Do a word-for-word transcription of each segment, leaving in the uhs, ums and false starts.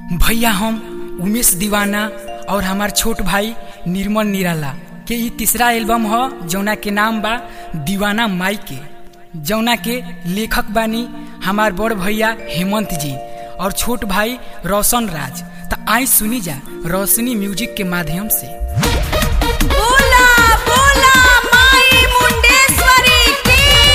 भैया हम उमेश दीवाना और हमार छोट भाई निर्मल निराला के ई तीसरा एल्बम ह जौना के नाम बा दीवाना माई के, जौना के लेखक बानी हमार बड़ भैया हेमंत जी और छोट भाई रोशन राज। त आई सुनी जा रोशनी म्यूजिक के माध्यम से। बोला बोला माई मुंडेश्वरी की।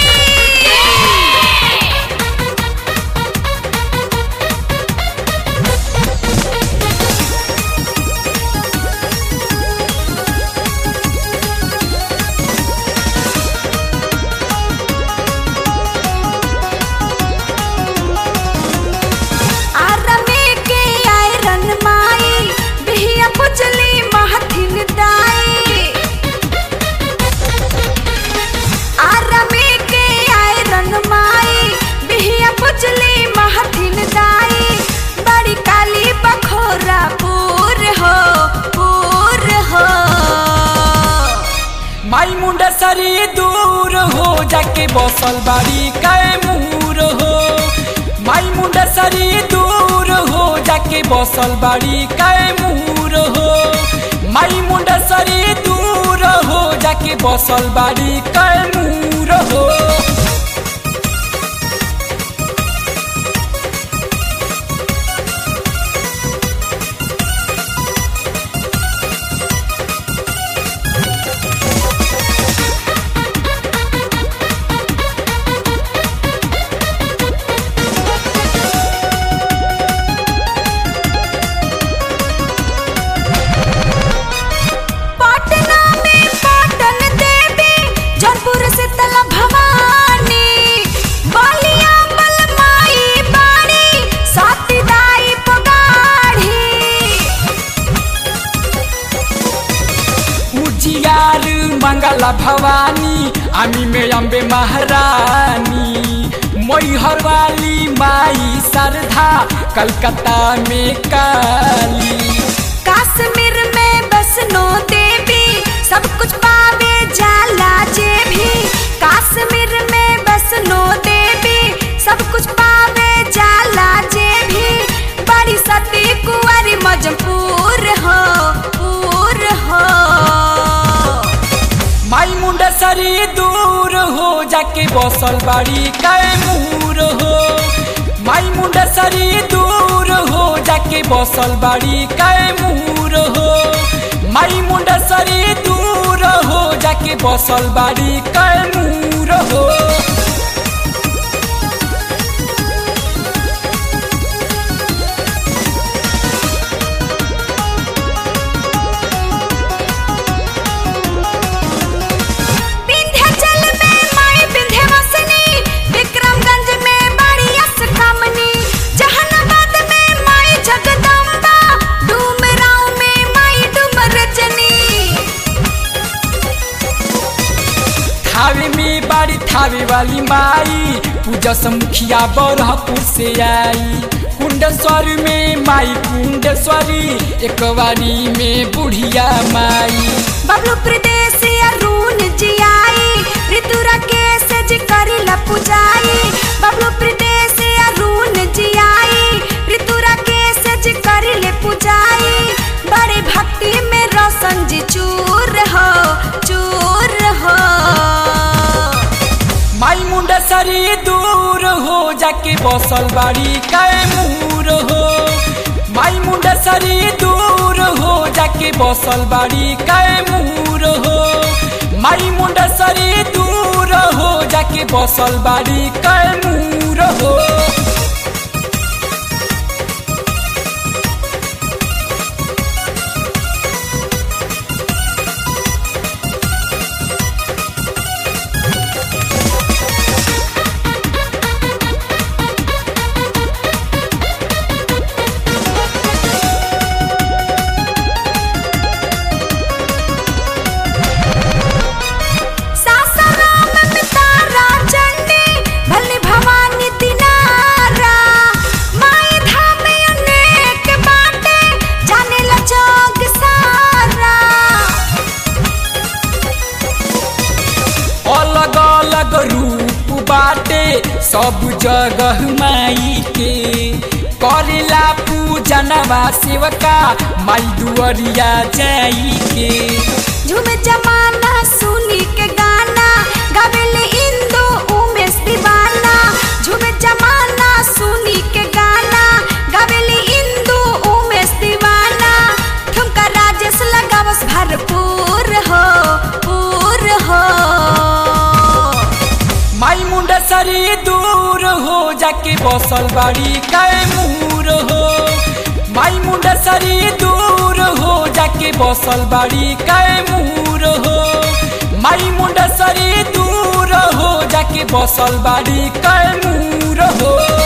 माई मुंडेश्वरी दूर हो जाके बसल बाड़ी कैमूर हो, माई मुंडेश्वरी दूर हो जाके बसल बाड़ी कैमूर हो, माई मुंडेश्वरी दूर हो जाके बसल बाड़ी कैमूर हो। मंगला भवानी आमी में अम्बे महारानी, मैहर वाली माई श्रद्धा कलकत्ता में काली, कश्मीर में बसनो देवी सब कुछ पावे जाला जे भी, कश्मीर में बसनो देवी सब कुछ पावे जाला जे भी, बड़ी सती कुंवारी मजबूर हो पूर हो। माई मुंडेश्वरी दूर हो जाके बसल बाड़ी कैमूर हो, माई मुंडेश्वरी दूर हो जाके बसल बाड़ी कैमूर हो, माई मुंडेश्वरी दूर हो जाके बसल बाड़ी कैमूर हो। थावे में बाड़ी थावे वाली माई पूजा समुखिया बरहपुर से आई, कुंडेश्वर में माई कुंडेश्वरी एक बारी में बुढ़िया माई, बबलू प्रदेश अरुण जी आई ऋतुरा के सज करिला पुजाई, बबलू प्रदेश अरुण जी आई ऋतुरा के सज करिले पुजाई, बड़े भक्ति में रोशन जी चूर हो चूर हो। माई मुंडेश्वरी दूर हो जाके बसल बाड़ी कैमूर हो, माई मुंडेश्वरी दूर हो जाके बसल बाड़ी कैमूर हो, माई मुंडेश्वरी दूर हो जाके बसल बाड़ी कैमूर हो। रूप बाटे सब जगह माई के, करेला पूजा जनवा सेवका माई दुअरिया जाई के। झूम जमाना सुनी के गाना गावेले इंदु उमेश दीवाना। झूम जमाना सुनी के गाना गावेले इंदु उमेश दीवाना। ठुमका राजेश लगावस भरपूर हो पूर हो। माई मुंडसरी दूर हो जाके बसल बाड़ी कैमूर हो। माई मुंडसरी दूर हो जाके बसल बाड़ी कैमूर हो। माई मुंडसरी दूर हो जाके बसल बाड़ी कैमूर हो।